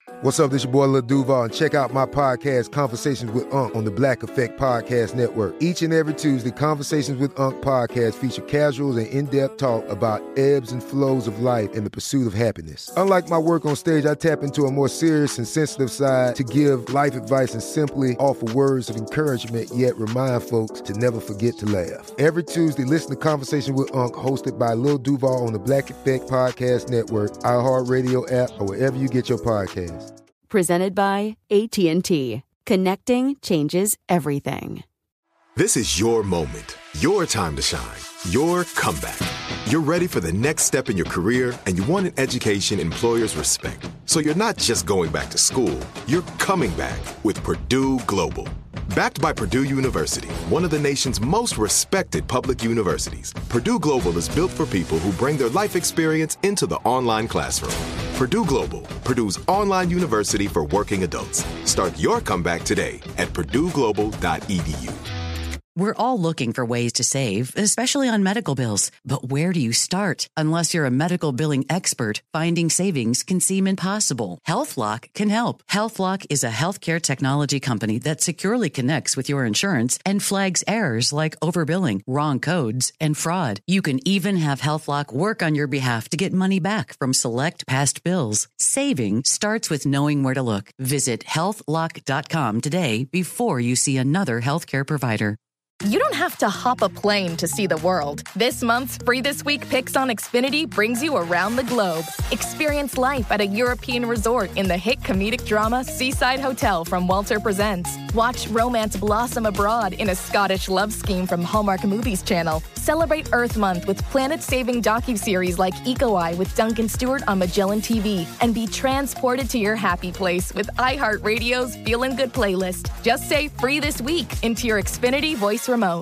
What's up, this your boy Lil Duval, and check out my podcast, Conversations with Unc, on the Black Effect Podcast Network. Each and every Tuesday, Conversations with Unc podcast feature casuals and in-depth talk about ebbs and flows of life and the pursuit of happiness. Unlike my work on stage, I tap into a more serious and sensitive side to give life advice and simply offer words of encouragement, yet remind folks to never forget to laugh. Every Tuesday, listen to Conversations with Unc, hosted by Lil Duval on the Black Effect Podcast Network, iHeartRadio app, or wherever you get your podcasts. Presented by AT&T. Connecting changes everything. This is your moment, your time to shine, your comeback. You're ready for the next step in your career, and you want an education employers respect. So you're not just going back to school, you're coming back with Purdue Global. Backed by Purdue University, one of the nation's most respected public universities, Purdue Global is built for people who bring their life experience into the online classroom. Purdue Global, Purdue's online university for working adults. Start your comeback today at purdueglobal.edu. We're all looking for ways to save, especially on medical bills. But where do you start? Unless you're a medical billing expert, finding savings can seem impossible. HealthLock can help. HealthLock is a healthcare technology company that securely connects with your insurance and flags errors like overbilling, wrong codes, and fraud. You can even have HealthLock work on your behalf to get money back from select past bills. Saving starts with knowing where to look. Visit healthlock.com today before you see another healthcare provider. You don't have to hop a plane to see the world. This month's Free This Week Picks on Xfinity brings you around the globe. Experience life at a European resort in the hit comedic drama Seaside Hotel from Walter Presents. Watch romance blossom abroad in a Scottish love scheme from Hallmark Movies Channel. Celebrate Earth Month with planet-saving docuseries like Eco Eye with Duncan Stewart on Magellan TV. And be transported to your happy place with iHeartRadio's Feelin' Good playlist. Just say Free This Week into your Xfinity voice remote.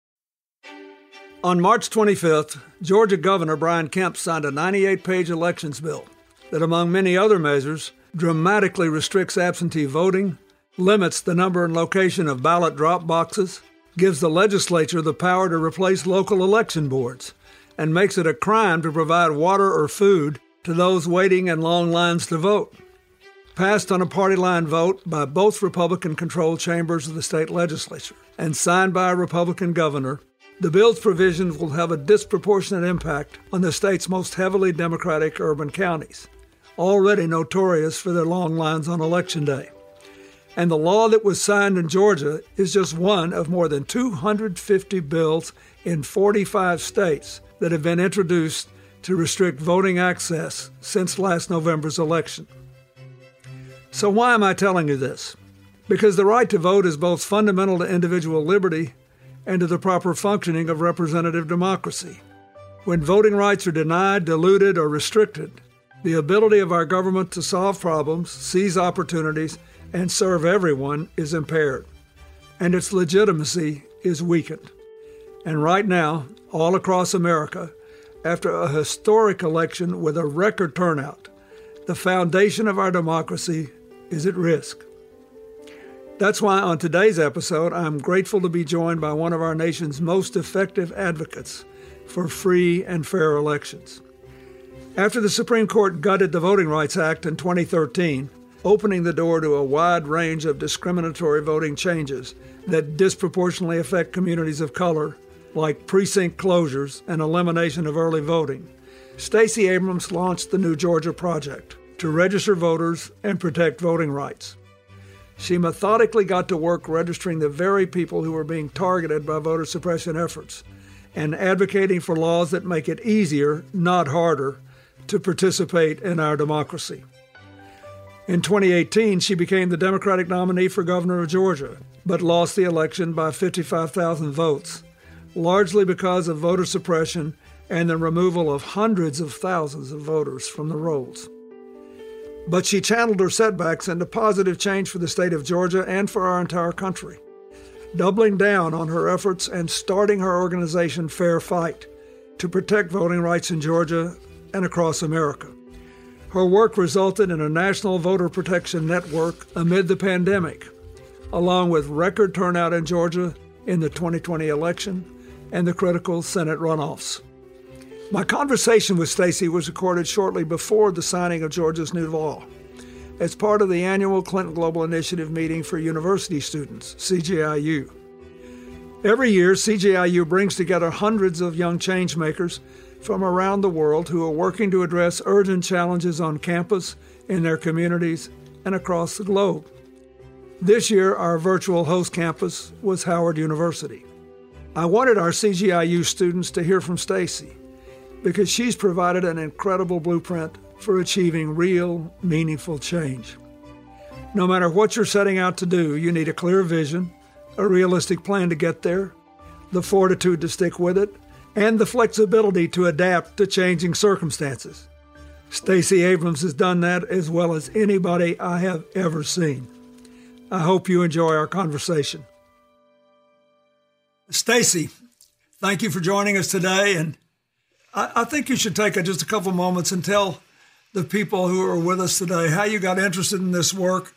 On March 25th, Georgia Governor Brian Kemp signed a 98-page elections bill that, among many other measures, dramatically restricts absentee voting, limits the number and location of ballot drop boxes, gives the legislature the power to replace local election boards, and makes it a crime to provide water or food to those waiting in long lines to vote. Passed on a party line vote by both Republican-controlled chambers of the state legislature and signed by a Republican governor, the bill's provisions will have a disproportionate impact on the state's most heavily Democratic urban counties, already notorious for their long lines on Election Day. And the law that was signed in Georgia is just one of more than 250 bills in 45 states that have been introduced to restrict voting access since last November's election. So why am I telling you this? Because the right to vote is both fundamental to individual liberty and to the proper functioning of representative democracy. When voting rights are denied, diluted, or restricted, the ability of our government to solve problems, seize opportunities, and serve everyone is impaired, and its legitimacy is weakened. And right now, all across America, after a historic election with a record turnout, the foundation of our democracy is at risk. That's why on today's episode, I'm grateful to be joined by one of our nation's most effective advocates for free and fair elections. After the Supreme Court gutted the Voting Rights Act in 2013, opening the door to a wide range of discriminatory voting changes that disproportionately affect communities of color, like precinct closures and elimination of early voting, Stacey Abrams launched the New Georgia Project to register voters and protect voting rights. She methodically got to work registering the very people who were being targeted by voter suppression efforts and advocating for laws that make it easier, not harder, to participate in our democracy. In 2018, she became the Democratic nominee for governor of Georgia, but lost the election by 55,000 votes, largely because of voter suppression and the removal of hundreds of thousands of voters from the rolls. But she channeled her setbacks into positive change for the state of Georgia and for our entire country, doubling down on her efforts and starting her organization Fair Fight to protect voting rights in Georgia and across America. Her work resulted in a national voter protection network amid the pandemic, along with record turnout in Georgia in the 2020 election and the critical Senate runoffs. My conversation with Stacey was recorded shortly before the signing of Georgia's new law, as part of the annual Clinton Global Initiative meeting for university students, CGIU. Every year, CGIU brings together hundreds of young changemakers from around the world who are working to address urgent challenges on campus, in their communities, and across the globe. This year, our virtual host campus was Howard University. I wanted our CGIU students to hear from Stacy because she's provided an incredible blueprint for achieving real, meaningful change. No matter what you're setting out to do, you need a clear vision, a realistic plan to get there, the fortitude to stick with it, and the flexibility to adapt to changing circumstances. Stacey Abrams has done that as well as anybody I have ever seen. I hope you enjoy our conversation. Stacey, thank you for joining us today, and I think you should take just a couple moments and tell the people who are with us today how you got interested in this work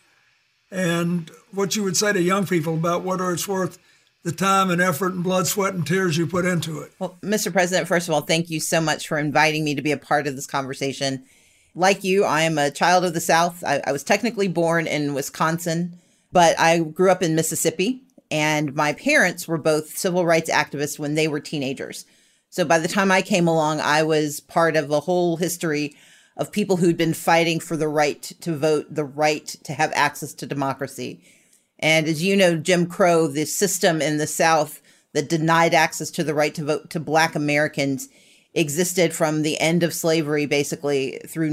and what you would say to young people about whether it's worth the time and effort and blood, sweat, and tears you put into it. Well, Mr. President, first of all, thank you so much for inviting me to be a part of this conversation. Like you, I am a child of the South. I was technically born in Wisconsin, but I grew up in Mississippi, and my parents were both civil rights activists when they were teenagers. So by the time I came along, I was part of a whole history of people who'd been fighting for the right to vote, the right to have access to democracy. And as you know, Jim Crow, the system in the South that denied access to the right to vote to Black Americans, existed from the end of slavery, basically, through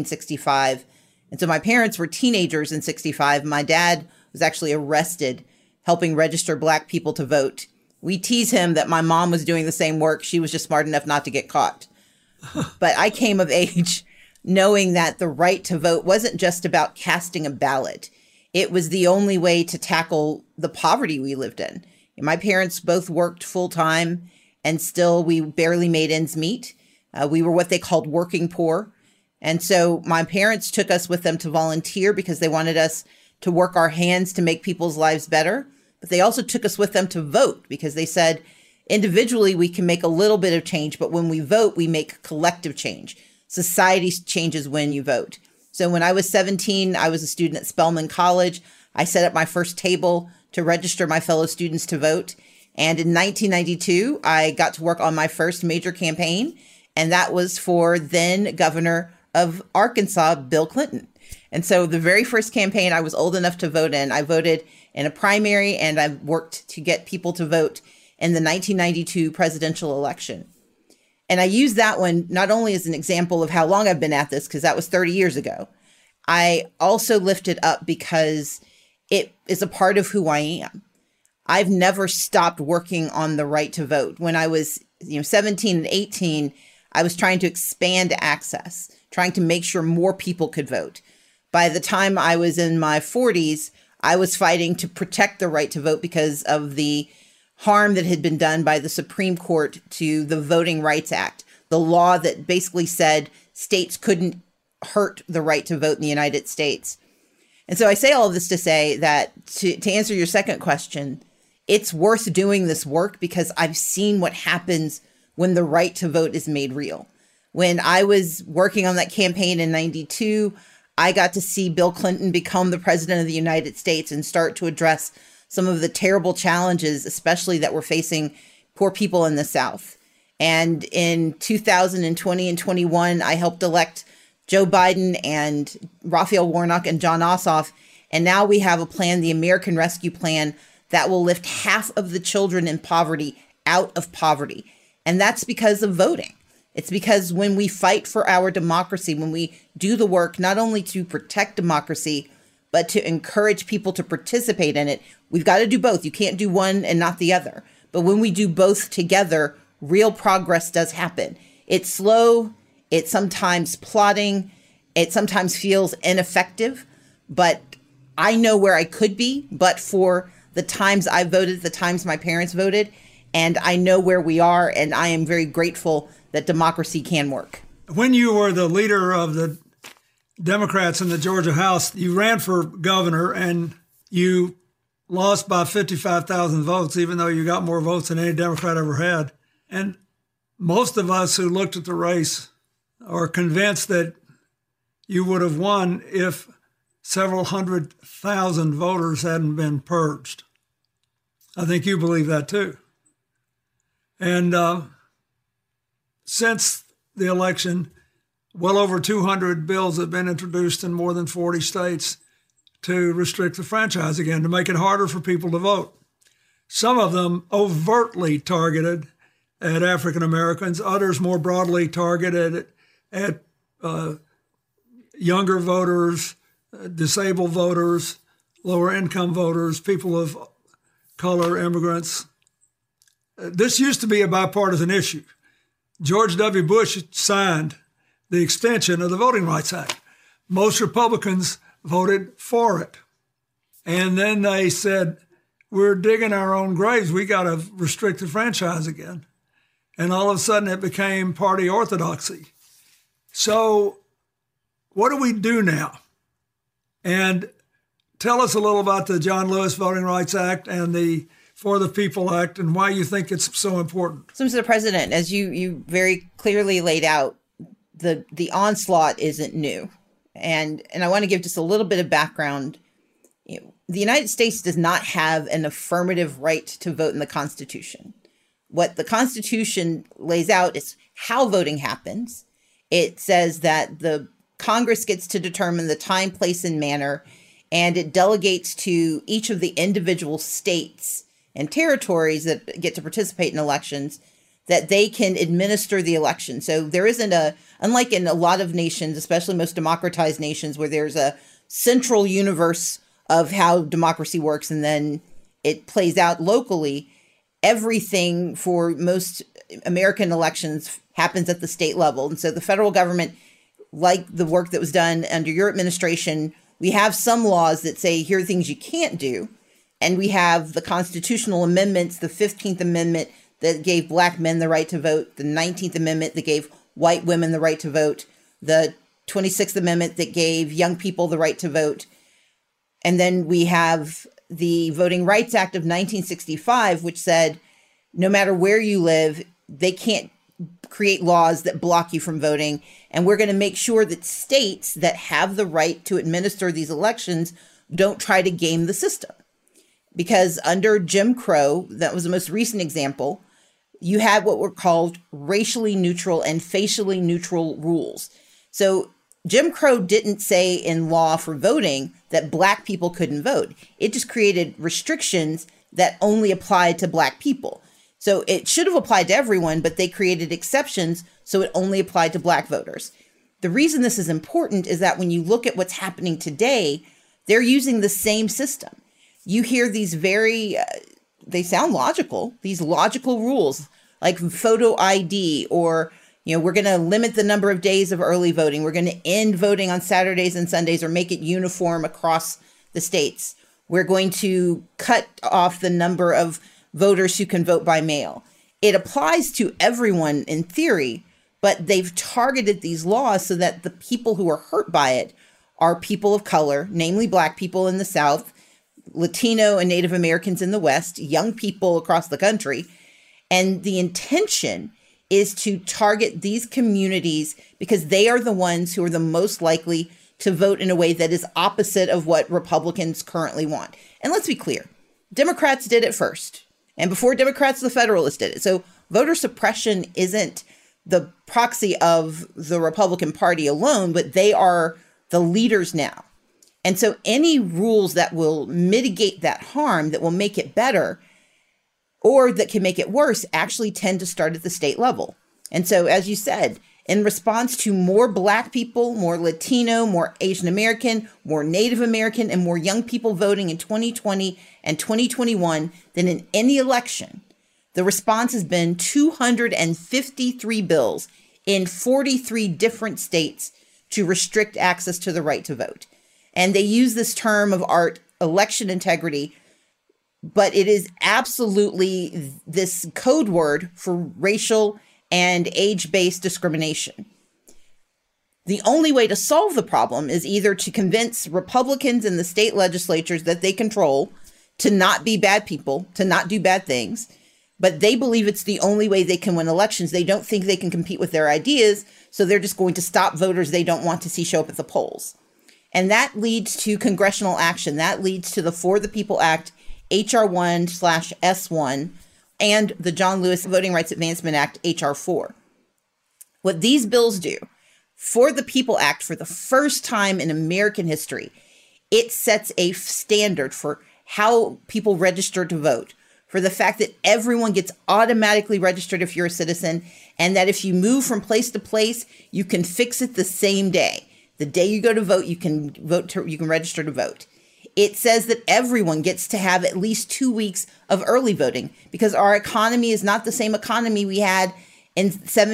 1965. And so my parents were teenagers in 65. My dad was actually arrested helping register Black people to vote. We tease him that my mom was doing the same work. She was just smart enough not to get caught. But I came of age knowing that the right to vote wasn't just about casting a ballot. It was the only way to tackle the poverty we lived in. My parents both worked full time, and still we barely made ends meet. We were what they called working poor. And so my parents took us with them to volunteer because they wanted us to work our hands to make people's lives better. But they also took us with them to vote because they said, individually, we can make a little bit of change, but when we vote, we make collective change. Society changes when you vote. So when I was 17, I was a student at Spelman College. I set up my first table to register my fellow students to vote. And in 1992, I got to work on my first major campaign, and that was for then governor of Arkansas, Bill Clinton. And so the very first campaign I was old enough to vote in, I voted in a primary, and I worked to get people to vote in the 1992 presidential election. And I use that one not only as an example of how long I've been at this, because that was 30 years ago. I also lift it up because it is a part of who I am. I've never stopped working on the right to vote. When I was 17 and 18, I was trying to expand access, trying to make sure more people could vote. By the time I was in my 40s, I was fighting to protect the right to vote because of the harm that had been done by the Supreme Court to the Voting Rights Act, the law that basically said states couldn't hurt the right to vote in the United States. And so I say all of this to say that to answer your second question, it's worth doing this work because I've seen what happens when the right to vote is made real. When I was working on that campaign in 92, I got to see Bill Clinton become the president of the United States and start to address some of the terrible challenges, especially that were facing poor people in the South. And in 2020 and 21, I helped elect Joe Biden and Raphael Warnock and John Ossoff. And now we have a plan, the American Rescue Plan, that will lift half of the children in poverty out of poverty. And that's because of voting. It's because when we fight for our democracy, when we do the work not only to protect democracy, but to encourage people to participate in it, we've got to do both. You can't do one and not the other. But when we do both together, real progress does happen. It's slow. It's sometimes plodding. It sometimes feels ineffective. But I know where I could be, but for the times I voted, the times my parents voted, and I know where we are, and I am very grateful that democracy can work. When you were the leader of the Democrats in the Georgia House, you ran for governor and you lost by 55,000 votes, even though you got more votes than any Democrat ever had. And most of us who looked at the race are convinced that you would have won if several 100,000 voters hadn't been purged. I think you believe that too. And since the election, well over 200 bills have been introduced in more than 40 states to restrict the franchise again, to make it harder for people to vote. Some of them overtly targeted at African Americans, others more broadly targeted at younger voters, disabled voters, lower income voters, people of color, immigrants. This used to be a bipartisan issue. George W. Bush signed the extension of the Voting Rights Act. Most Republicans voted for it. And then they said, we're digging our own graves. We got to restrict the franchise again. And all of a sudden it became party orthodoxy. So what do we do now? And tell us a little about the John Lewis Voting Rights Act and the For the People Act and why you think it's so important. So, Mr. President, as you very clearly laid out, the onslaught isn't new. And I want to give just a little bit of background. The United States does not have an affirmative right to vote in the Constitution. What the Constitution lays out is how voting happens. It says that the Congress gets to determine the time, place, and manner, and it delegates to each of the individual states and territories that get to participate in elections that they can administer the election. So there isn't unlike in a lot of nations, especially most democratized nations, where there's a central universe of how democracy works and then it plays out locally, everything for most American elections happens at the state level. And so the federal government, like the work that was done under your administration, we have some laws that say here are things you can't do. And we have the constitutional amendments, the 15th Amendment that gave Black men the right to vote, the 19th Amendment that gave white women the right to vote, the 26th Amendment that gave young people the right to vote. And then we have the Voting Rights Act of 1965, which said no matter where you live, they can't create laws that block you from voting. And we're going to make sure that states that have the right to administer these elections don't try to game the system. Because under Jim Crow, that was the most recent example, you had what were called racially neutral and facially neutral rules. So Jim Crow didn't say in law for voting that Black people couldn't vote. It just created restrictions that only applied to Black people. So it should have applied to everyone, but they created exceptions so it only applied to Black voters. The reason this is important is that when you look at what's happening today, they're using the same system. You hear these they sound logical, these logical rules like photo ID or, we're going to limit the number of days of early voting. We're going to end voting on Saturdays and Sundays or make it uniform across the states. We're going to cut off the number of voters who can vote by mail. It applies to everyone in theory, but they've targeted these laws so that the people who are hurt by it are people of color, namely Black people in the South, Latino and Native Americans in the West, young people across the country. And the intention is to target these communities because they are the ones who are the most likely to vote in a way that is opposite of what Republicans currently want. And let's be clear, Democrats did it first. And before Democrats, the Federalists did it. So voter suppression isn't the proxy of the Republican Party alone, but they are the leaders now. And so any rules that will mitigate that harm, that will make it better, or that can make it worse, actually tend to start at the state level. And so, as you said, in response to more Black people, more Latino, more Asian American, more Native American, and more young people voting in 2020 and 2021 than in any election, the response has been 253 bills in 43 different states to restrict access to the right to vote. And they use this term of art, election integrity, but it is absolutely this code word for racial and age-based discrimination. The only way to solve the problem is either to convince Republicans in the state legislatures that they control to not be bad people, to not do bad things, but they believe it's the only way they can win elections. They don't think they can compete with their ideas, so they're just going to stop voters they don't want to see show up at the polls. And that leads to congressional action. That leads to the For the People Act, H.R. 1/S1, and the John Lewis Voting Rights Advancement Act, H.R. 4. What these bills do, For the People Act, for the first time in American history, it sets a standard for how people register to vote, for the fact that everyone gets automatically registered if you're a citizen, and that if you move from place to place, you can fix it the same day. The day you go to vote, you can register to vote. It says that everyone gets to have at least 2 weeks of early voting, because our economy is not the same economy we had in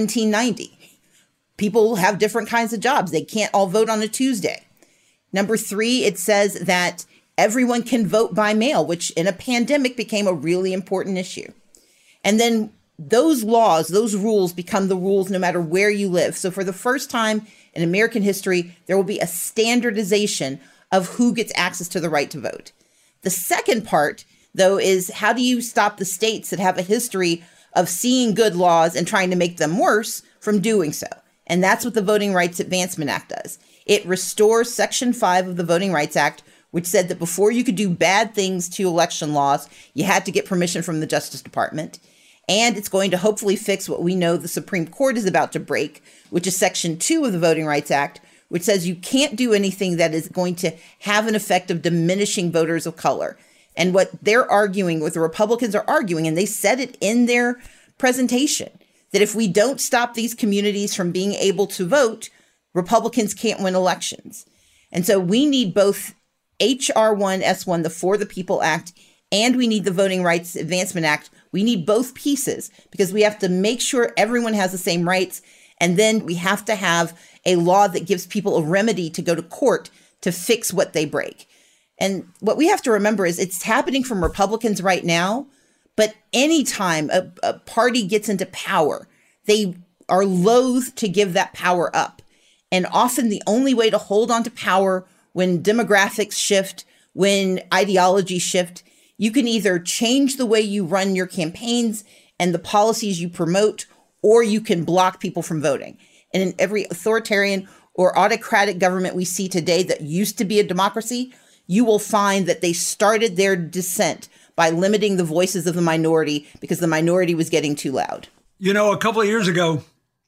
1790. People have different kinds of jobs. They can't all vote on a Tuesday. Number 3, it says that everyone can vote by mail, which in a pandemic became a really important issue. And then those laws, those rules become the rules no matter where you live. So for the first time in American history, there will be a standardization of who gets access to the right to vote. The second part, though, is how do you stop the states that have a history of seeing good laws and trying to make them worse from doing so? And that's what the Voting Rights Advancement Act does. It restores Section 5 of the Voting Rights Act, which said that before you could do bad things to election laws, you had to get permission from the Justice Department. And it's going to hopefully fix what we know the Supreme Court is about to break, which is Section 2 of the Voting Rights Act, which says you can't do anything that is going to have an effect of diminishing voters of color. And what they're arguing, what the Republicans are arguing, and they said it in their presentation, that if we don't stop these communities from being able to vote, Republicans can't win elections. And so we need both H.R. 1/S1, the For the People Act, and we need the Voting Rights Advancement Act. We need both pieces because we have to make sure everyone has the same rights. And then we have to have a law that gives people a remedy to go to court to fix what they break. And what we have to remember is it's happening from Republicans right now. But anytime a party gets into power, they are loath to give that power up. And often the only way to hold on to power when demographics shift, when ideologies shift, you can either change the way you run your campaigns and the policies you promote, or you can block people from voting. And in every authoritarian or autocratic government we see today that used to be a democracy, you will find that they started their descent by limiting the voices of the minority because the minority was getting too loud. You know, a couple of years ago,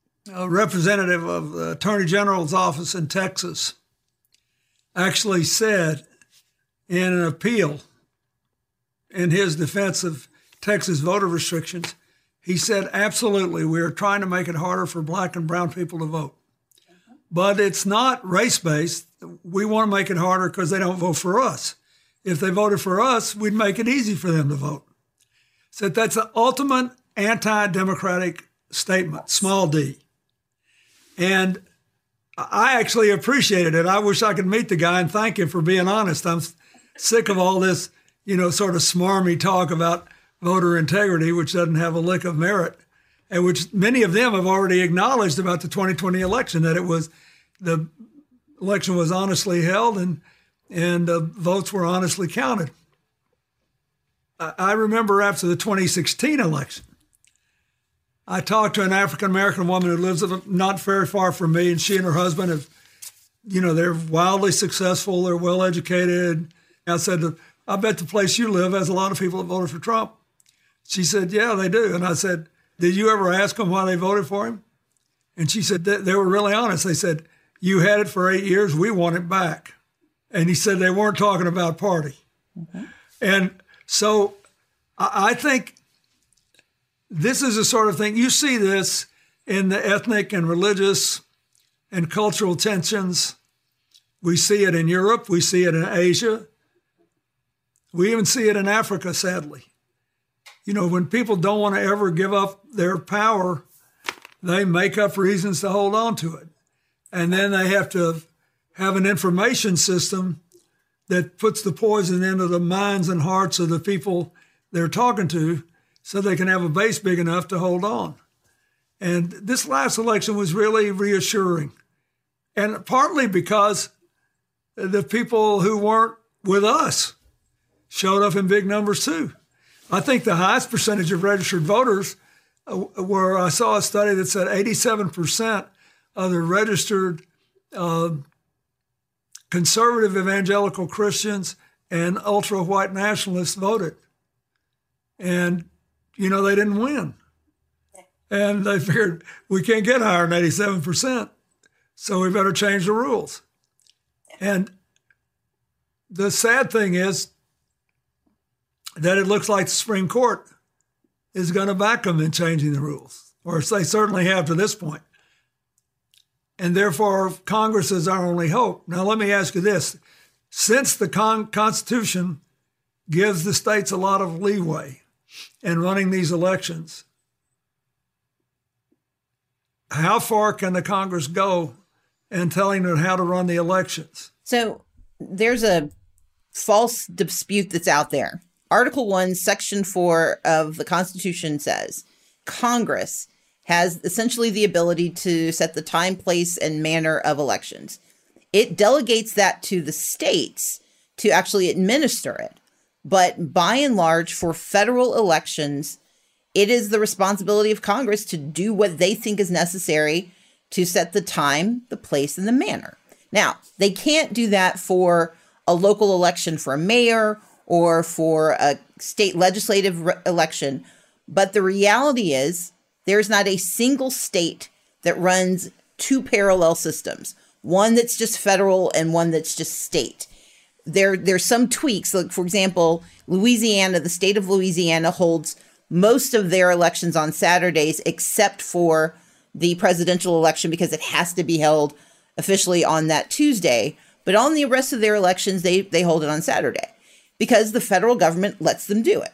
a representative of the Attorney General's office in Texas actually said in an appeal in his defense of Texas voter restrictions, he said, absolutely, we are trying to make it harder for black and brown people to vote. But it's not race-based. We want to make it harder because they don't vote for us. If they voted for us, we'd make it easy for them to vote. So that's the ultimate anti-democratic statement, small d. And I actually appreciated it. I wish I could meet the guy and thank him for being honest. I'm sick of all this, sort of smarmy talk about voter integrity, which doesn't have a lick of merit, and which many of them have already acknowledged about the 2020 election, that the election was honestly held and votes were honestly counted. I remember after the 2016 election, I talked to an African-American woman who lives not very far from me, and she and her husband have, they're wildly successful, they're well-educated. I said, I bet the place you live has a lot of people that voted for Trump. She said, yeah, they do. And I said, did you ever ask them why they voted for him? And she said, they were really honest. They said, you had it for 8 years, we want it back. And he said they weren't talking about party. Mm-hmm. And so I think this is the sort of thing, you see this in the ethnic and religious and cultural tensions. We see it in Europe. We see it in Asia. We even see it in Africa, sadly. When people don't want to ever give up their power, they make up reasons to hold on to it. And then they have to have an information system that puts the poison into the minds and hearts of the people they're talking to so they can have a base big enough to hold on. And this last election was really reassuring. And partly because the people who weren't with us showed up in big numbers too. I think the highest percentage of registered voters were, I saw a study that said 87% of the registered conservative evangelical Christians and ultra-white nationalists voted. And, they didn't win. And they figured, we can't get higher than 87%, so we better change the rules. And the sad thing is that it looks like the Supreme Court is going to back them in changing the rules, or they certainly have to this point. And therefore, Congress is our only hope. Now, let me ask you this. Since the Constitution gives the states a lot of leeway in running these elections, how far can the Congress go in telling them how to run the elections? So there's a false dispute that's out there. Article 1, Section 4 of the Constitution says Congress has essentially the ability to set the time, place, and manner of elections. It delegates that to the states to actually administer it. But by and large, for federal elections, it is the responsibility of Congress to do what they think is necessary to set the time, the place, and the manner. Now, they can't do that for a local election for a mayor or for a state legislative election. But the reality is there's not a single state that runs two parallel systems, one that's just federal and one that's just state. There's some tweaks. Like, for example, Louisiana, the state of Louisiana holds most of their elections on Saturdays, except for the presidential election, because it has to be held officially on that Tuesday. But on the rest of their elections, they hold it on Saturday because the federal government lets them do it.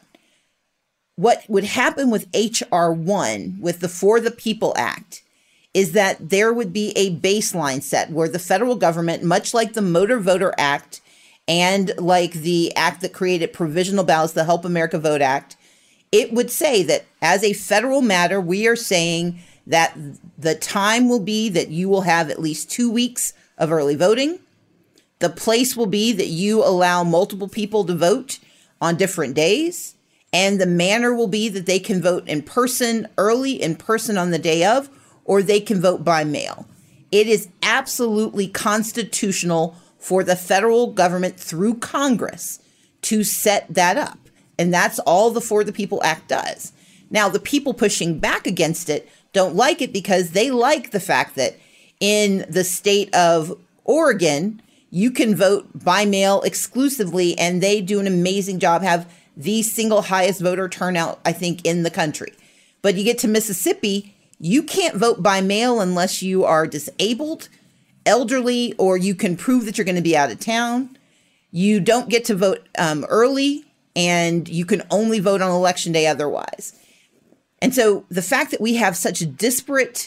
What would happen with H.R. 1, with the For the People Act, is that there would be a baseline set where the federal government, much like the Motor Voter Act and like the act that created provisional ballots, the Help America Vote Act, it would say that as a federal matter, we are saying that the time will be that you will have at least 2 weeks of early voting. The place will be that you allow multiple people to vote on different days. And the manner will be that they can vote in person, early in person on the day of, or they can vote by mail. It is absolutely constitutional for the federal government through Congress to set that up. And that's all the For the People Act does. Now, the people pushing back against it don't like it because they like the fact that in the state of Oregon, you can vote by mail exclusively, and they do an amazing job, have the single highest voter turnout, I think, in the country. But you get to Mississippi, you can't vote by mail unless you are disabled, elderly, or you can prove that you're going to be out of town. You don't get to vote early, and you can only vote on election day otherwise. And so the fact that we have such disparate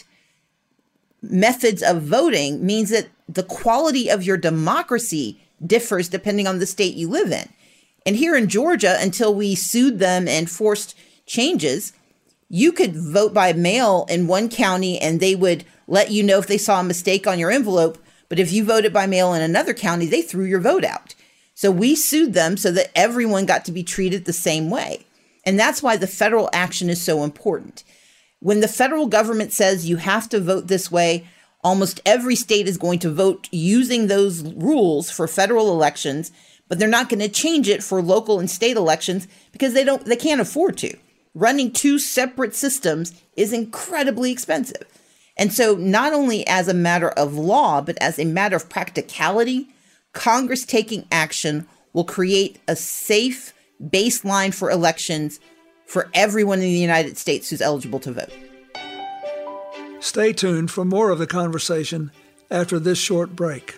methods of voting means that the quality of your democracy differs depending on the state you live in. And here in Georgia, until we sued them and forced changes, you could vote by mail in one county and they would let you know if they saw a mistake on your envelope. But if you voted by mail in another county, they threw your vote out. So we sued them so that everyone got to be treated the same way. And that's why the federal action is so important. When the federal government says you have to vote this way, almost every state is going to vote using those rules for federal elections, but they're not going to change it for local and state elections because they can't afford to. Running two separate systems is incredibly expensive. And so not only as a matter of law, but as a matter of practicality, Congress taking action will create a safe baseline for elections for everyone in the United States who's eligible to vote. Stay tuned for more of the conversation after this short break.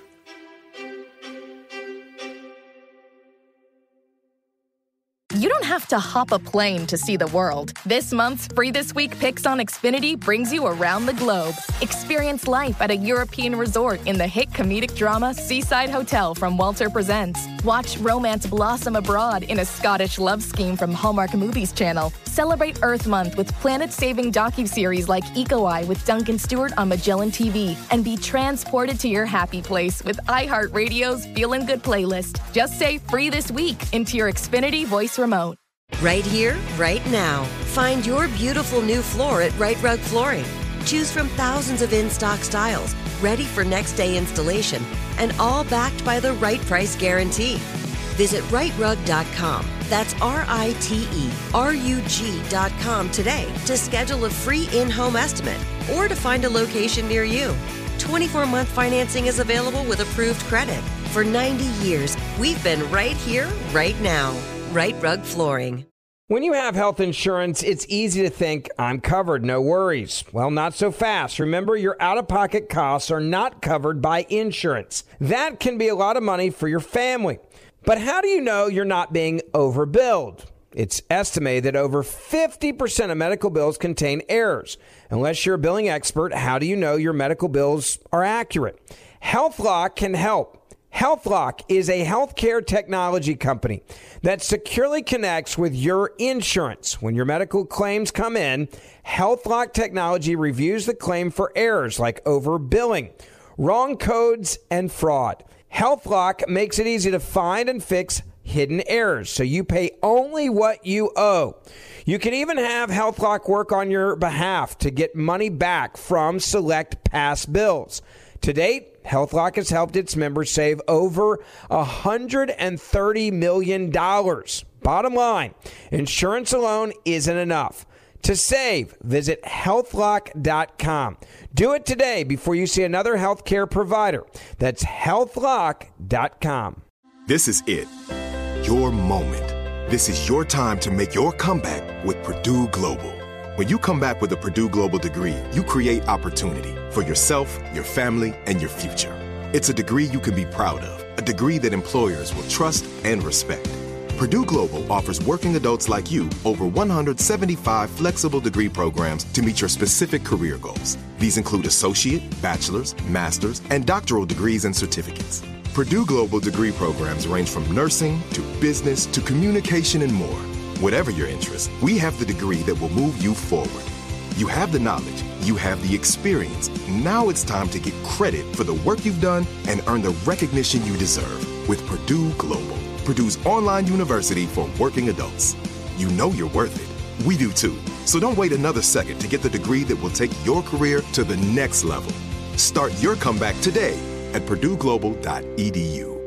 You don't have to hop a plane to see the world. This month's Free This Week Picks on Xfinity brings you around the globe. Experience life at a European resort in the hit comedic drama Seaside Hotel from Walter Presents. Watch romance blossom abroad in a Scottish love scheme from Hallmark Movies Channel. Celebrate Earth Month with planet-saving docuseries like Eco Eye with Duncan Stewart on Magellan TV. And be transported to your happy place with iHeartRadio's Feelin' Good playlist. Just say Free This Week into your Xfinity voice remote. Right here, right now. Find your beautiful new floor at Right Rug Flooring. Choose from thousands of in-stock styles, ready for next day installation, and all backed by the right price guarantee. Visit rightrug.com. That's RITERUG.com today to schedule a free in-home estimate or to find a location near you. 24-month financing is available with approved credit. For 90 years, we've been right here, right now. Right Rug Flooring. When you have health insurance, it's easy to think, I'm covered, no worries. Well, not so fast. Remember, your out-of-pocket costs are not covered by insurance. That can be a lot of money for your family. But how do you know you're not being overbilled? It's estimated that over 50% of medical bills contain errors. Unless you're a billing expert, how do you know your medical bills are accurate? HealthLock can help. HealthLock is a healthcare technology company that securely connects with your insurance. When your medical claims come in, HealthLock technology reviews the claim for errors like overbilling, wrong codes, and fraud. HealthLock makes it easy to find and fix hidden errors, so you pay only what you owe. You can even have HealthLock work on your behalf to get money back from select past bills. To date, HealthLock has helped its members save over $130 million. Bottom line, insurance alone isn't enough. To save, visit healthlock.com. Do it today before you see another healthcare provider. That's healthlock.com. This is it. Your moment. This is your time to make your comeback with Purdue Global. When you come back with a Purdue Global degree, you create opportunity for yourself, your family, and your future. It's a degree you can be proud of, a degree that employers will trust and respect. Purdue Global offers working adults like you over 175 flexible degree programs to meet your specific career goals. These include associate, bachelor's, master's, and doctoral degrees and certificates. Purdue Global degree programs range from nursing to business to communication and more. Whatever your interest, we have the degree that will move you forward. You have the knowledge, you have the experience. Now it's time to get credit for the work you've done and earn the recognition you deserve with Purdue Global, Purdue's online university for working adults. You know you're worth it. We do too. So don't wait another second to get the degree that will take your career to the next level. Start your comeback today at purdueglobal.edu.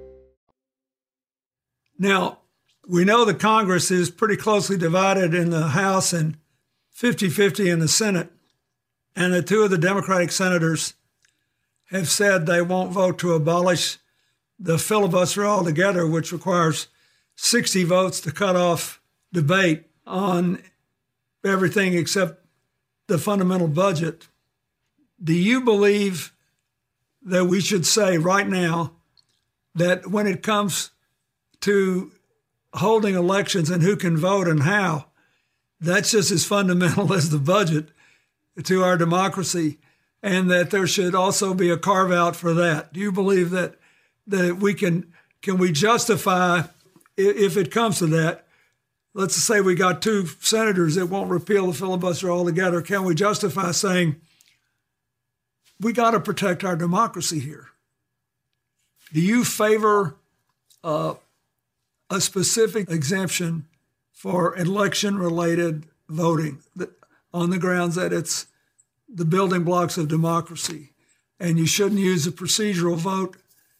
Now, we know the Congress is pretty closely divided in the House and 50-50 in the Senate. And the two of the Democratic senators have said they won't vote to abolish the filibuster altogether, which requires 60 votes to cut off debate on everything except the fundamental budget. Do you believe that we should say right now that when it comes to holding elections and who can vote and how, that's just as fundamental as the budget to our democracy, and that there should also be a carve out for that? Do you believe that we can we justify, if it comes to that, let's say we got two senators that won't repeal the filibuster altogether, can we justify saying we got to protect our democracy here? Do you favor a specific exemption for election-related voting on the grounds that it's the building blocks of democracy, and you shouldn't use a procedural vote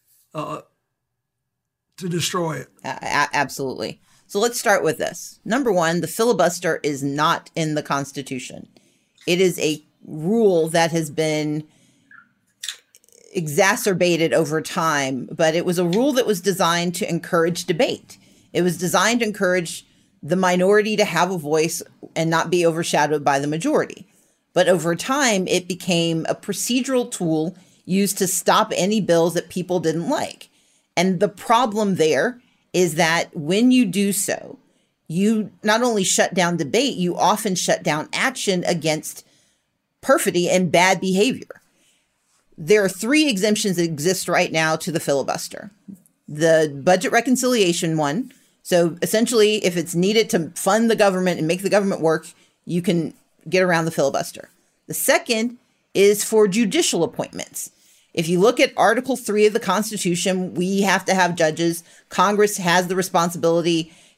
to destroy it? Absolutely. So let's start with this. Number one, the filibuster is not in the Constitution. It is a rule that has been exacerbated over time, but it was a rule that was designed to encourage debate. It was designed to encourage the minority to have a voice and not be overshadowed by the majority. But over time, it became a procedural tool used to stop any bills that people didn't like. And the problem there is that when you do so, you not only shut down debate, you often shut down action against perfidy and bad behavior. There are three exemptions that exist right now to the filibuster. The budget reconciliation one. So essentially, if it's needed to fund the government and make the government work, you can get around the filibuster. The second is for judicial appointments. If you look at Article 3 of the Constitution, we have to have judges. Congress has the responsibility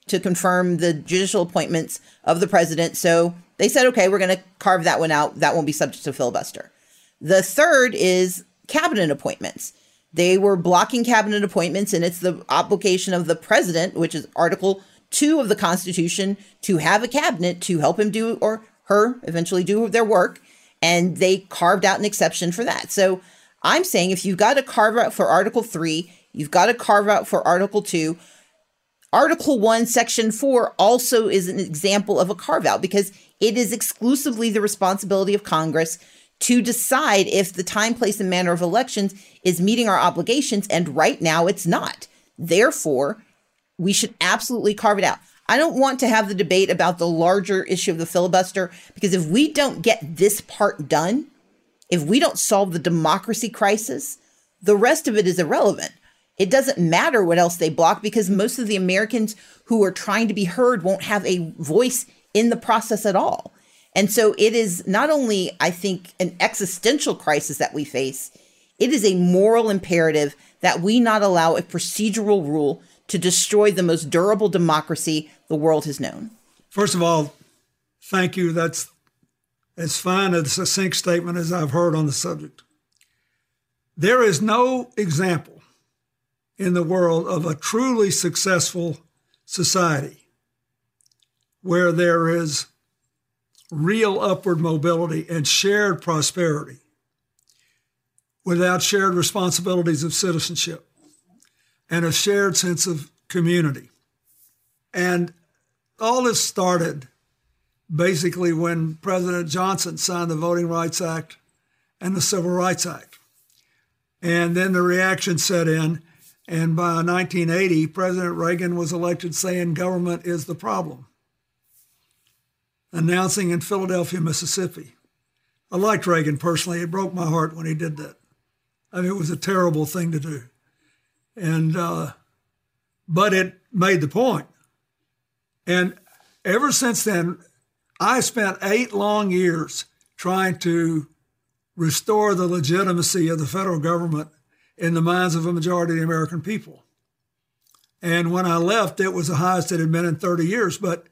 to confirm the judicial appointments of the president. So they said, okay, we're going to carve that one out. That won't be subject to filibuster. The third is cabinet appointments. They were blocking cabinet appointments, and it's the obligation of the president, which is Article 2 of the Constitution, to have a cabinet to help him do, or her eventually do their work. And they carved out an exception for that. So I'm saying if you've got to carve out for Article 3, you've got to carve out for Article 2. Article 1, Section 4 also is an example of a carve out because it is exclusively the responsibility of Congress to decide if the time, place, and manner of elections is meeting our obligations. And right now it's not. Therefore, we should absolutely carve it out. I don't want to have the debate about the larger issue of the filibuster, because if we don't get this part done, if we don't solve the democracy crisis, the rest of it is irrelevant. It doesn't matter what else they block, because most of the Americans who are trying to be heard won't have a voice in the process at all. And so it is not only, I think, an existential crisis that we face, it is a moral imperative that we not allow a procedural rule to destroy the most durable democracy the world has known. First of all, thank you. That's as fine a succinct statement as I've heard on the subject. There is no example in the world of a truly successful society where there is real upward mobility and shared prosperity without shared responsibilities of citizenship and a shared sense of community. And all this started basically when President Johnson signed the Voting Rights Act and the Civil Rights Act. And then the reaction set in, and by 1980, President Reagan was elected saying government is the problem, announcing in Philadelphia, Mississippi. I liked Reagan personally. It broke my heart when he did that. I mean, it was a terrible thing to do. And but it made the point. And ever since then, I spent 8 long years trying to restore the legitimacy of the federal government in the minds of a majority of the American people. And when I left, it was the highest it had been in 30 years, but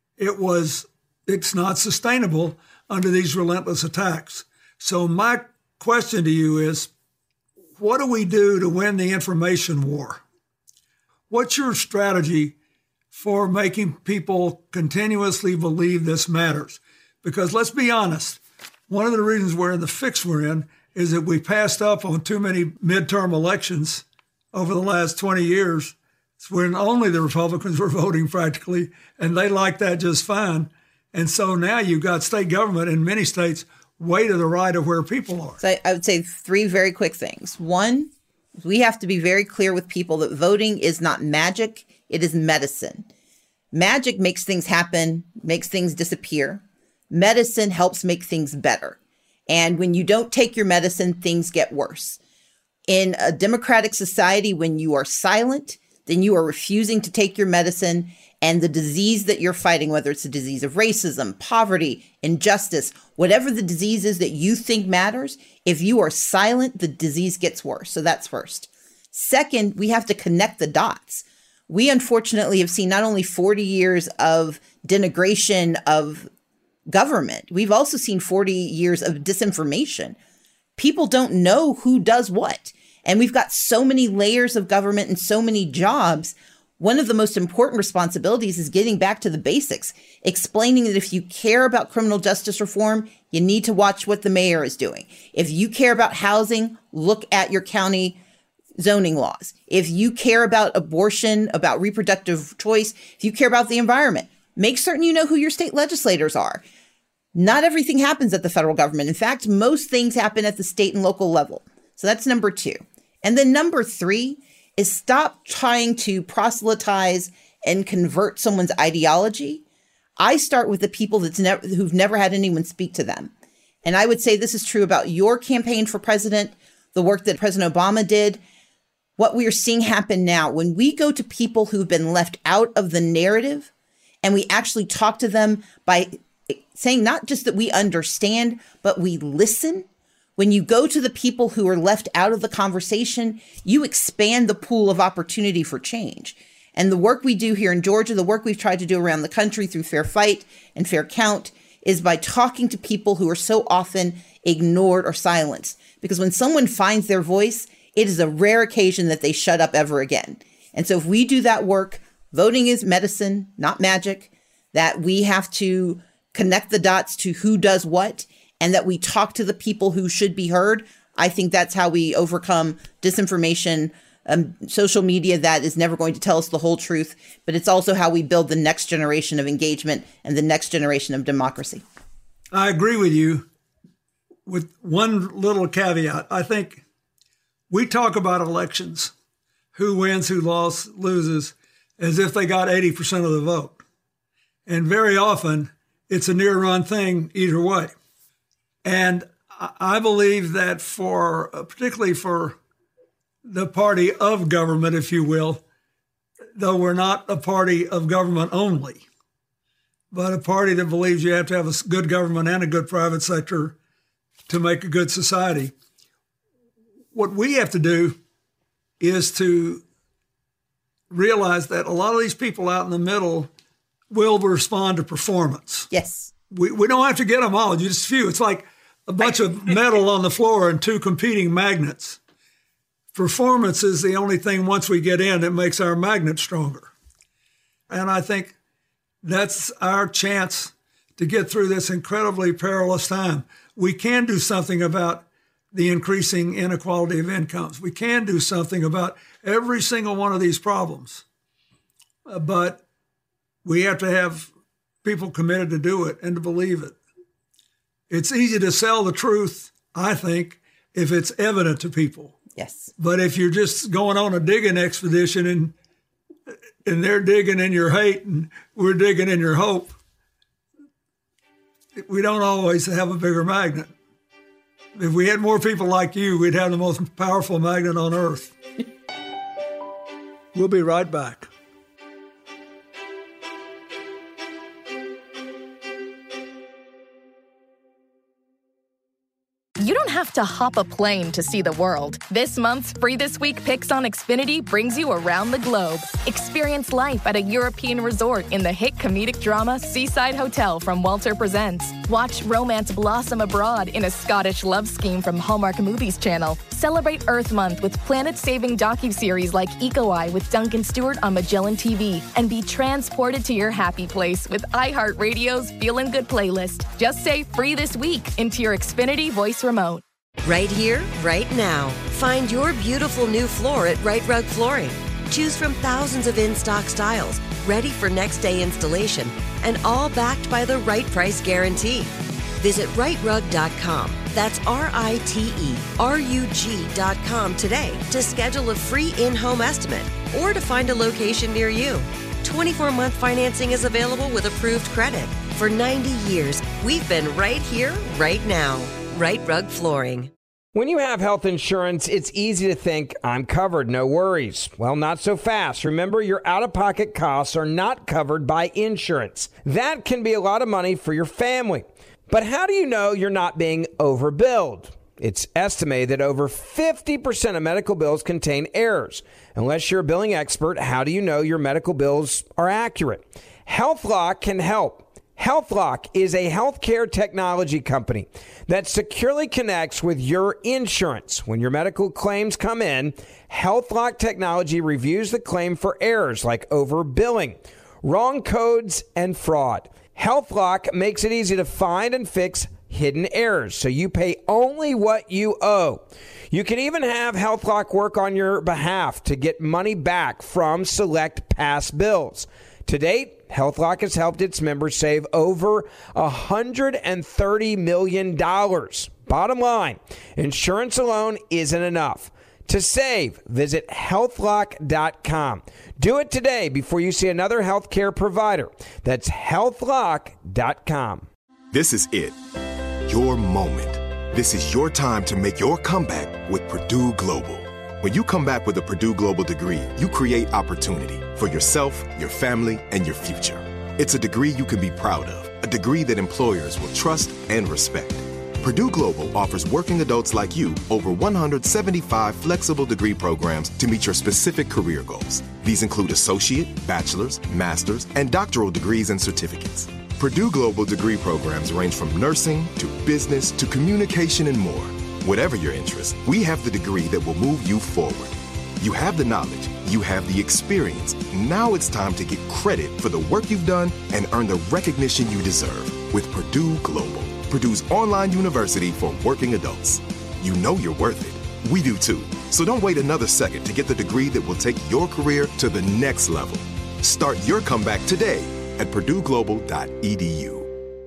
it's not sustainable under these relentless attacks. So my question to you is, what do we do to win the information war? What's your strategy for making people continuously believe this matters? Because let's be honest, one of the reasons we're in the fix we're in is that we passed up on too many midterm elections over the last 20 years when only the Republicans were voting practically, and they liked that just fine. And so now you've got state government in many states way to the right of where people are. So I would say 3 very quick things. One, we have to be very clear with people that voting is not magic, it is medicine. Magic makes things happen, makes things disappear. Medicine helps make things better. And when you don't take your medicine, things get worse. In a democratic society, when you are silent, then you are refusing to take your medicine, and the disease that you're fighting, whether it's a disease of racism, poverty, injustice, whatever the disease is that you think matters, if you are silent, the disease gets worse. So that's first. Second, we have to connect the dots. We unfortunately have seen not only 40 years of denigration of government, we've also seen 40 years of disinformation. People don't know who does what. And we've got so many layers of government and so many jobs. One of the most important responsibilities is getting back to the basics, explaining that if you care about criminal justice reform, you need to watch what the mayor is doing. If you care about housing, look at your county zoning laws. If you care about abortion, about reproductive choice, if you care about the environment, make certain you know who your state legislators are. Not everything happens at the federal government. In fact, most things happen at the state and local level. So that's number 2. And then number 3 is stop trying to proselytize and convert someone's ideology. I start with the people who've never had anyone speak to them. And I would say this is true about your campaign for president, the work that President Obama did. What we are seeing happen now, when we go to people who've been left out of the narrative and we actually talk to them by saying not just that we understand, but we listen. When you go to the people who are left out of the conversation, you expand the pool of opportunity for change. And the work we do here in Georgia, the work we've tried to do around the country through Fair Fight and Fair Count, is by talking to people who are so often ignored or silenced. Because when someone finds their voice, it is a rare occasion that they shut up ever again. And so if we do that work, voting is medicine, not magic, that we have to connect the dots to who does what, and that we talk to the people who should be heard. I think that's how we overcome disinformation, social media that is never going to tell us the whole truth, but it's also how we build the next generation of engagement and the next generation of democracy. I agree with you with one little caveat. I think we talk about elections, who wins, who loses, as if they got 80% of the vote. And very often it's a near run thing either way. And I believe that particularly for the party of government, if you will, though we're not a party of government only, but a party that believes you have to have a good government and a good private sector to make a good society. What we have to do is to realize that a lot of these people out in the middle will respond to performance. Yes. We don't have to get them all, just a few. It's like a bunch of metal on the floor and two competing magnets. Performance is the only thing once we get in that makes our magnet stronger. And I think that's our chance to get through this incredibly perilous time. We can do something about the increasing inequality of incomes. We can do something about every single one of these problems. But we have to have people committed to do it and to believe it. It's easy to sell the truth, I think, if it's evident to people. Yes. But if you're just going on a digging expedition and they're digging in your hate and we're digging in your hope, we don't always have a bigger magnet. If we had more people like you, we'd have the most powerful magnet on earth. We'll be right back. You don't have to hop a plane to see the world. This month's Free This Week Picks on Xfinity brings you around the globe. Experience life at a European resort in the hit comedic drama Seaside Hotel from Walter Presents. Watch romance blossom abroad in a Scottish love scheme from Hallmark Movies Channel. Celebrate Earth Month with planet-saving docuseries like Eco Eye with Duncan Stewart on Magellan TV. And be transported to your happy place with iHeartRadio's Feelin' Good playlist. Just say Free This Week into your Xfinity voice remote. Right here, right now. Find your beautiful new floor at Right Rug Flooring. Choose from thousands of in-stock styles, ready for next day installation, and all backed by the right price guarantee. Visit rightrug.com. That's RITERUG.com today to schedule a free in-home estimate or to find a location near you. 24-month financing is available with approved credit. For 90 years, we've been right here, right now. Right Rug Flooring. When you have health insurance, it's easy to think, I'm covered, no worries. Well, not so fast. Remember, your out-of-pocket costs are not covered by insurance. That can be a lot of money for your family. But how do you know you're not being overbilled? It's estimated that over 50% of medical bills contain errors. Unless you're a billing expert, how do you know your medical bills are accurate? HealthLock can help. HealthLock is a healthcare technology company that securely connects with your insurance. When your medical claims come in, HealthLock technology reviews the claim for errors like overbilling, wrong codes, and fraud. HealthLock makes it easy to find and fix hidden errors, so you pay only what you owe. You can even have HealthLock work on your behalf to get money back from select past bills. To date, HealthLock has helped its members save over $130 million. Bottom line, insurance alone isn't enough. To save, visit healthlock.com. Do it today before you see another healthcare provider. That's healthlock.com. This is it. Your moment. This is your time to make your comeback with Purdue Global. When you come back with a Purdue Global degree, you create opportunity for yourself, your family, and your future. It's a degree you can be proud of, a degree that employers will trust and respect. Purdue Global offers working adults like you over 175 flexible degree programs to meet your specific career goals. These include associate, bachelor's, master's, and doctoral degrees and certificates. Purdue Global degree programs range from nursing to business to communication and more. Whatever your interest, we have the degree that will move you forward. You have the knowledge, you have the experience. Now it's time to get credit for the work you've done and earn the recognition you deserve with Purdue Global, Purdue's online university for working adults. You know you're worth it. We do too. So don't wait another second to get the degree that will take your career to the next level. Start your comeback today at purdueglobal.edu.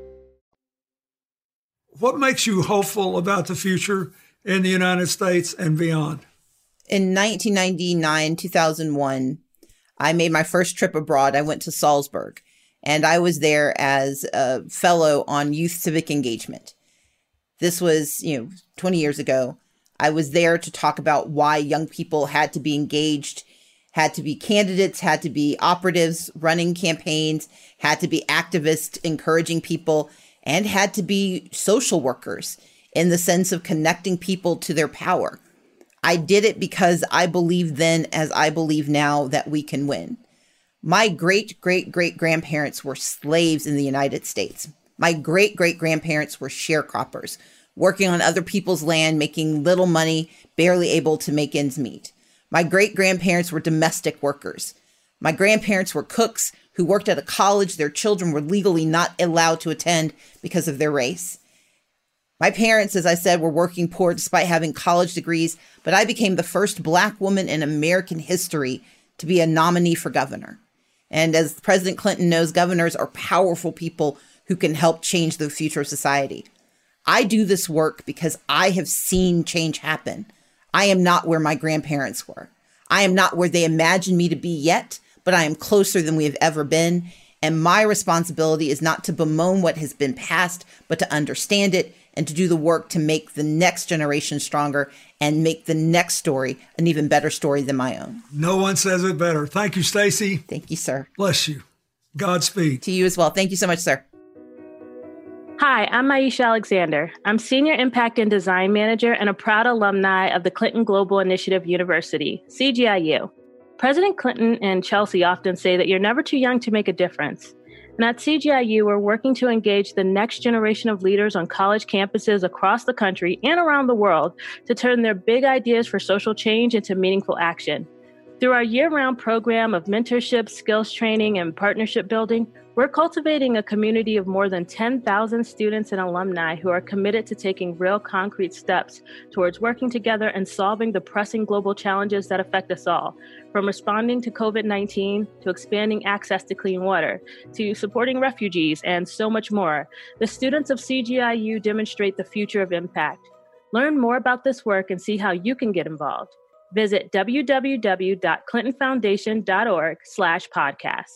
What makes you hopeful about the future in the United States and beyond? In 1999, 2001, I made my first trip abroad. I went to Salzburg, and I was there as a fellow on youth civic engagement. This was, 20 years ago. I was there to talk about why young people had to be engaged, had to be candidates, had to be operatives running campaigns, had to be activists encouraging people, and had to be social workers in the sense of connecting people to their power. I did it because I believed then, as I believe now, that we can win. My great-great-great-grandparents were slaves in the United States. My great-great-grandparents were sharecroppers, working on other people's land, making little money, barely able to make ends meet. My great-grandparents were domestic workers. My grandparents were cooks who worked at a college their children were legally not allowed to attend because of their race. My parents, as I said, were working poor despite having college degrees, but I became the first Black woman in American history to be a nominee for governor. And as President Clinton knows, governors are powerful people who can help change the future of society. I do this work because I have seen change happen. I am not where my grandparents were. I am not where they imagined me to be yet, but I am closer than we have ever been. And my responsibility is not to bemoan what has been past, but to understand it and to do the work to make the next generation stronger and make the next story an even better story than my own. No one says it better. Thank you, Stacey. Thank you, sir. Bless you. Godspeed. To you as well. Thank you so much, sir. Hi, I'm Aisha Alexander. I'm Senior Impact and Design Manager and a proud alumni of the Clinton Global Initiative University, CGIU. President Clinton and Chelsea often say that you're never too young to make a difference. And at CGIU, we're working to engage the next generation of leaders on college campuses across the country and around the world to turn their big ideas for social change into meaningful action. Through our year-round program of mentorship, skills training, and partnership building, we're cultivating a community of more than 10,000 students and alumni who are committed to taking real concrete steps towards working together and solving the pressing global challenges that affect us all, from responding to COVID-19 to expanding access to clean water, to supporting refugees, and so much more. The students of CGIU demonstrate the future of impact. Learn more about this work and see how you can get involved. Visit www.clintonfoundation.org/podcast.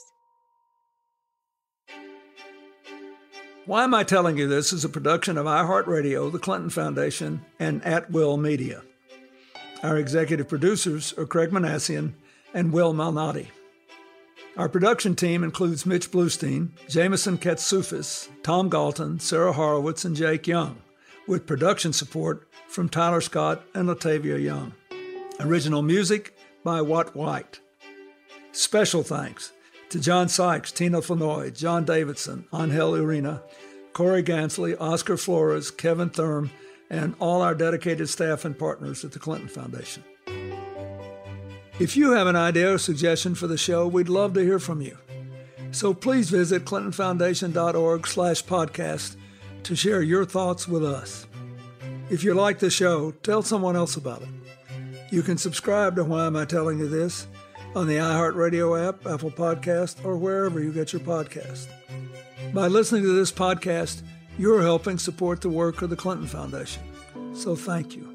Why Am I Telling You This is a production of iHeartRadio, the Clinton Foundation, and At Will Media. Our executive producers are Craig Manassian and Will Malnati. Our production team includes Mitch Bluestein, Jameson Katsufis, Tom Galton, Sarah Horowitz, and Jake Young, with production support from Tyler Scott and Latavia Young. Original music by Watt White. Special thanks to John Sykes, Tina Flanoy, John Davidson, Angel Urena, Corey Gansley, Oscar Flores, Kevin Thurm, and all our dedicated staff and partners at the Clinton Foundation. If you have an idea or suggestion for the show, we'd love to hear from you. So please visit clintonfoundation.org/podcast to share your thoughts with us. If you like the show, tell someone else about it. You can subscribe to Why Am I Telling You This on the iHeartRadio app, Apple Podcast, or wherever you get your podcast. By listening to this podcast, you're helping support the work of the Clinton Foundation. So thank you.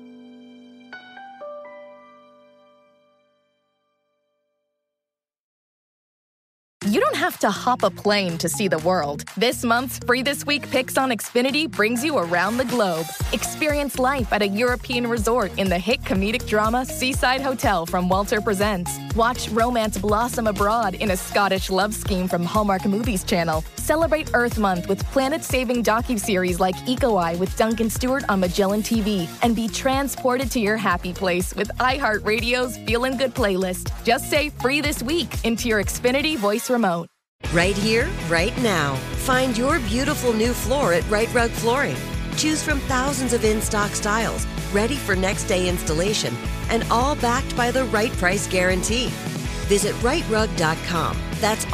You don't have to hop a plane to see the world. This month's Free This Week Picks on Xfinity brings you around the globe. Experience life at a European resort in the hit comedic drama Seaside Hotel from Walter Presents. Watch romance blossom abroad in a Scottish love scheme from Hallmark Movies Channel. Celebrate Earth Month with planet-saving docuseries like Eco Eye with Duncan Stewart on Magellan TV. And be transported to your happy place with iHeartRadio's Feelin' Good playlist. Just say Free This Week into your Xfinity voice remote. Right here, right now. Find your beautiful new floor at Right Rug Flooring. Choose from thousands of in-stock styles, ready for next day installation, and all backed by the right price guarantee. Visit rightrug.com. That's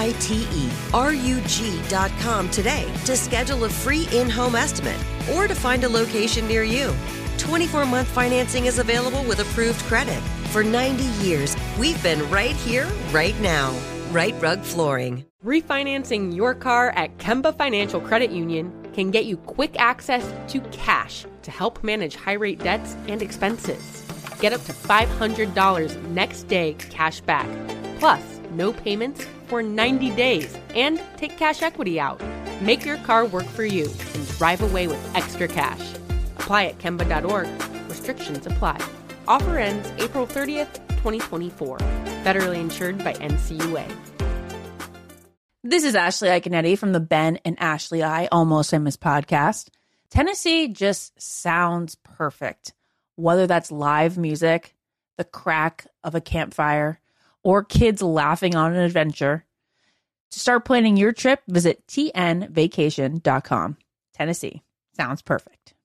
RITERUG.com today to schedule a free in-home estimate or to find a location near you. 24-month financing is available with approved credit. For 90 years, we've been right here, right now. Right Rug Flooring. Refinancing your car at Kemba Financial Credit Union can get you quick access to cash to help manage high-rate debts and expenses. Get up to $500 next day cash back, plus no payments for 90 days, and take cash equity out. Make your car work for you and drive away with extra cash. Apply at Kemba.org. Restrictions apply. Offer ends April 30th, 2024. Federally insured by NCUA. This is Ashley Iconetti from the Ben and Ashley I Almost Famous podcast. Tennessee just sounds perfect. Whether that's live music, the crack of a campfire, or kids laughing on an adventure. To start planning your trip, visit tnvacation.com. Tennessee sounds perfect.